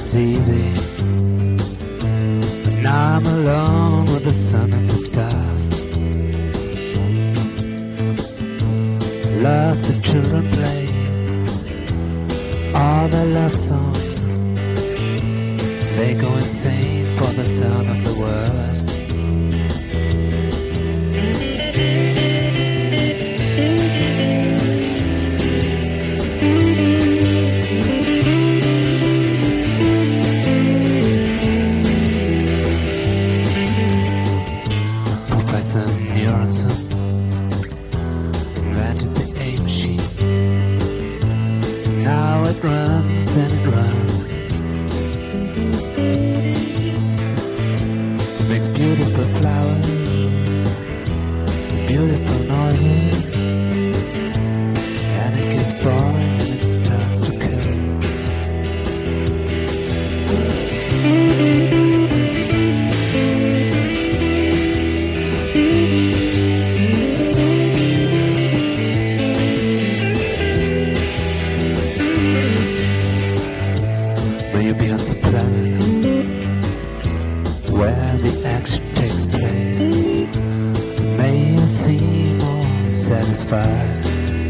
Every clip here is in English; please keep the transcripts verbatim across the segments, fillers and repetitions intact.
easy. But now I'm alone with the sun and the stars. Love the children play all their love songs. They go insane for the sound of the words. Professor Neuronson invented the A machine. Now it runs and it runs. It makes beautiful flowers, beautiful noises, and it gets boring and it starts to kill. May you be on some planet where the action takes place. May you seem more satisfied.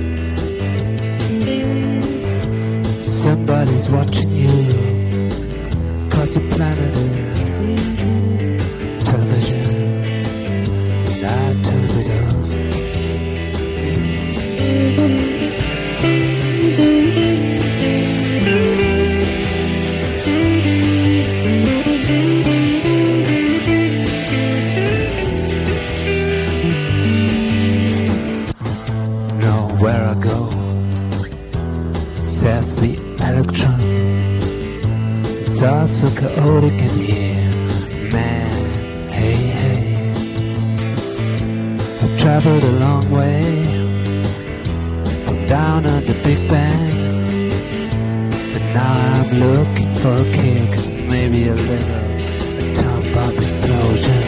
Somebody's watching you, 'cause your planet is television, and I turned it off. Know where I go, says the electron. It's all so chaotic in here, man, hey, hey. I traveled a long way from down on the Big Bang, and now I'm looking for a kick, maybe a little atom bomb explosion.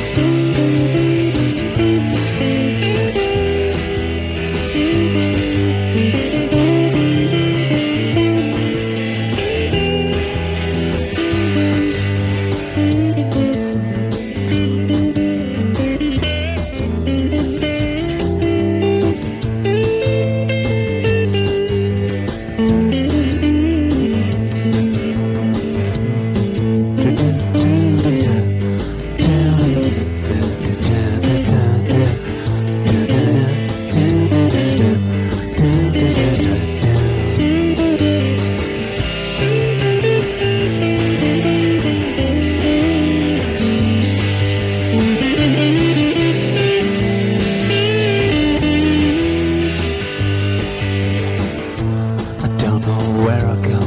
I don't know where I go,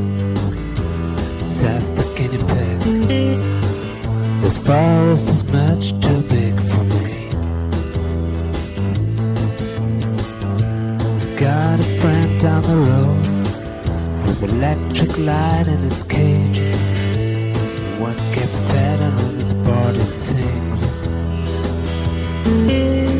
says the guinea pig. This forest is much too big for me. Got a friend down the road with electric light in its cage. When it gets fed and when it's bored it sings.